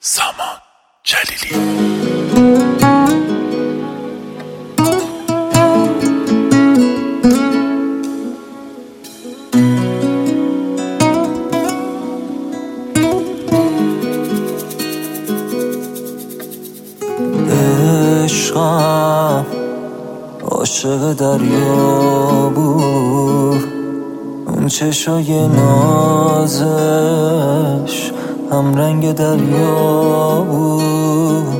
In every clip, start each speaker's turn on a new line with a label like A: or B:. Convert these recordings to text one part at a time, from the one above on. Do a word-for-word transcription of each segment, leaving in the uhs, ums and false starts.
A: سامان جلیلی.
B: عشقم عاشق دریا بود، اون چشای نازش هم رنگ دریا بود.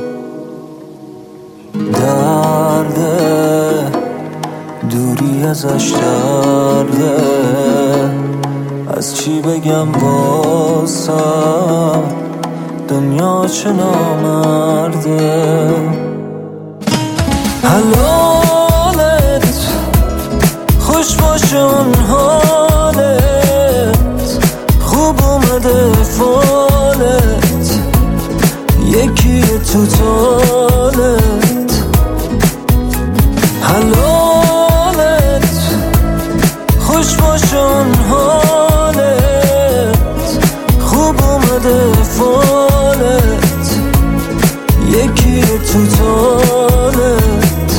B: درده دوری ازش درده، از چی بگم واسم دنیا چه نامرده. حلالت خوش باشه اون حالت، خوب اومده فالت، یکی تو تالت. حلالت خوش باشه اون حالت، خوب اومده فالت، یکی تو تالت.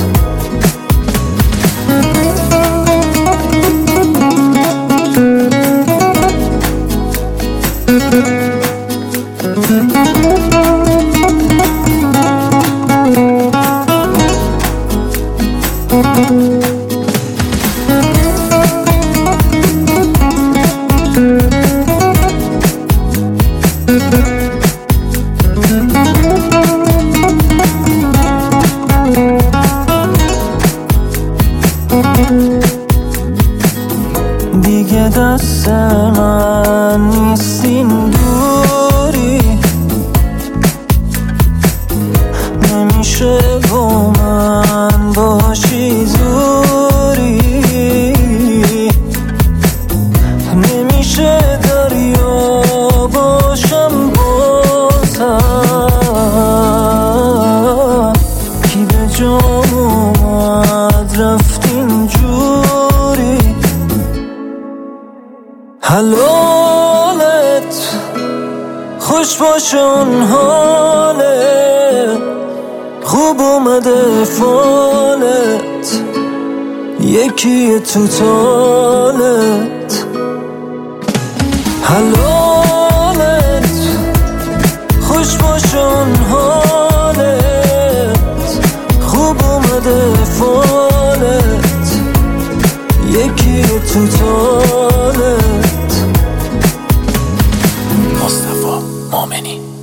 B: دیگه دست من نیستین دوری، نمیشه با من باشی زوری، نمیشه دریا باشم بازم. کی به جام اومد رفتین جوری. حلالت خوش باشه اون حالت، خوب اومده فالت، یکی تو تالت. حلالت خوش باشه اون حالت، خوب اومده فالت، یکی تو تالت.
A: مصطفی مؤمنی.